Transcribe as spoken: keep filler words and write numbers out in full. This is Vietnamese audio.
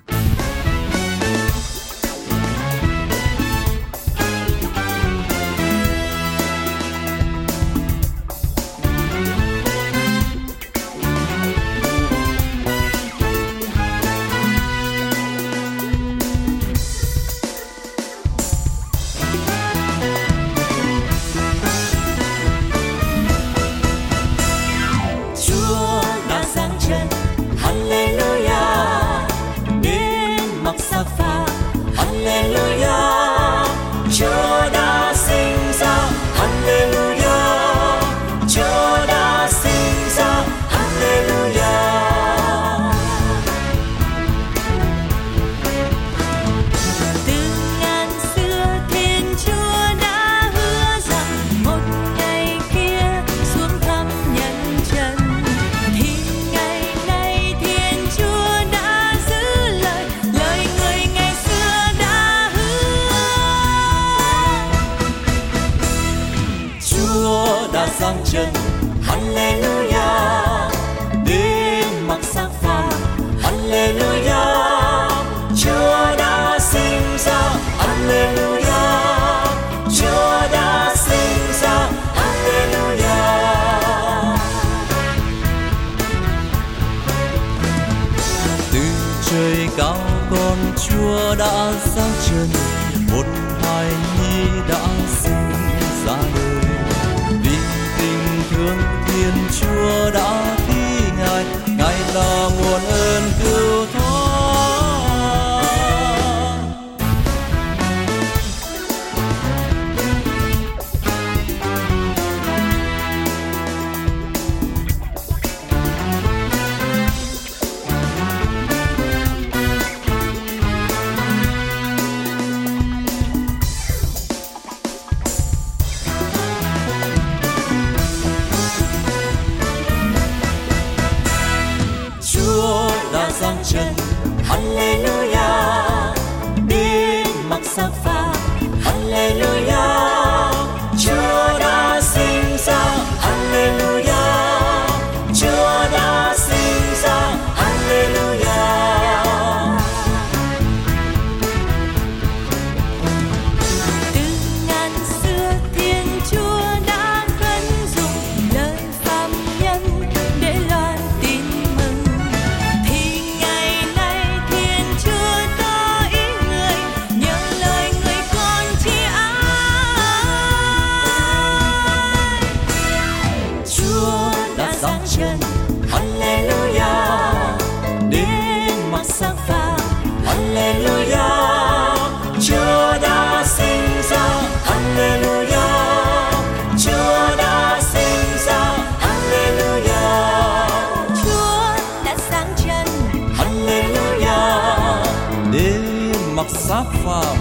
giáng trần, Hallelujah, đến mặc xác phàm, Hallelujah, Chúa đã sinh ra, Hallelujah, Chúa đã sinh ra, Hallelujah. Từ trời cao con Chúa đã giáng trần, một hài nhi đã sinh ra đời. Thương Thiên Chúa đã thi Ngài, Ngài là nguồn ơn cứu thoát. Giáng trần, Hallelujah, đến mặc xác phàm, Hallelujah, Chúa đã sinh ra, Hallelujah, Chúa đã sinh ra, Hallelujah. Từ ngàn xưa Thiên Chúa đã khấn dùng lời phàm nhân để loan tin mừng. Giáng trần, Hallelujah, đến mặc xác phàm, Hallelujah, Chúa đã sinh ra, Hallelujah, Chúa đã sinh ra, Hallelujah, Chúa đã giáng trần, Hallelujah, đến mặc xác phàm,